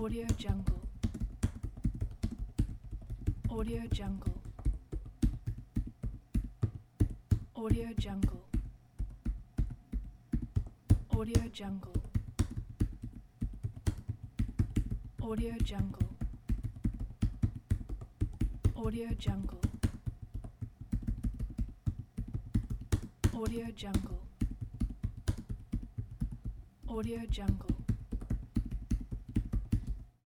Audio Jungle. Audio Jungle. Audio Jungle. Audio Jungle. Audio Jungle. Audio Jungle. Audio Jungle. Audio Jungle.